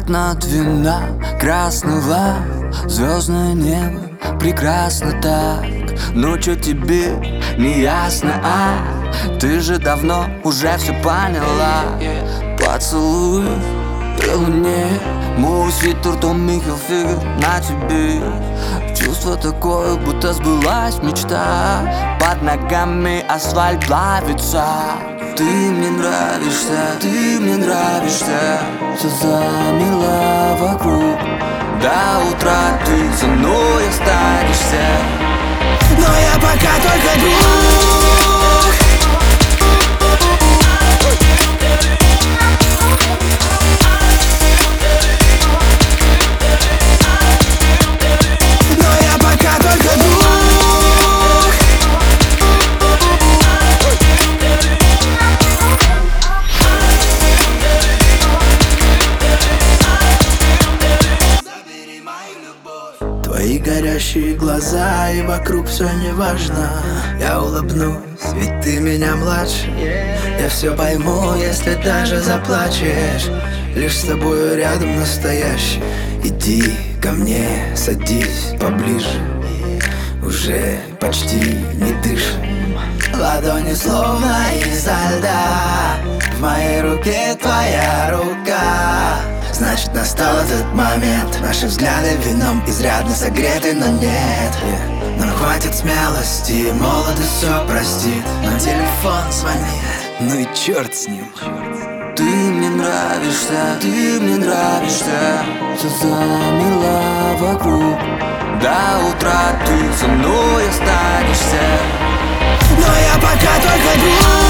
Пятна от вина красного, звездное небо прекрасно так. Ну чё тебе не ясно, ты же давно уже все поняла. Поцелуй при луне, мой свитер Томми Хилфигер на тебе. Чувство такое, будто сбылась мечта. Под ногами асфальт плавится. Ты мне нравишься, ты мне нравишься. Все замело вокруг. До утра ты со мной останешься. Но я пока только друг. Твои горящие глаза, и вокруг все не важно. Я улыбнусь, ведь ты меня младше. Я все пойму, если даже заплачешь. Лишь с тобою рядом настоящий. Иди ко мне, садись поближе. Уже почти не дышим. Ладони словно изо льда. В моей руке твоя рука. Значит, настал этот момент. Наши взгляды вином изрядно согреты, но нет. Нам хватит смелости, молодость все простит. Но телефон звонит, ну и черт с ним. Ты мне нравишься, ты мне нравишься. Все замело вокруг. До утра ты со мной останешься. Но я пока только друг.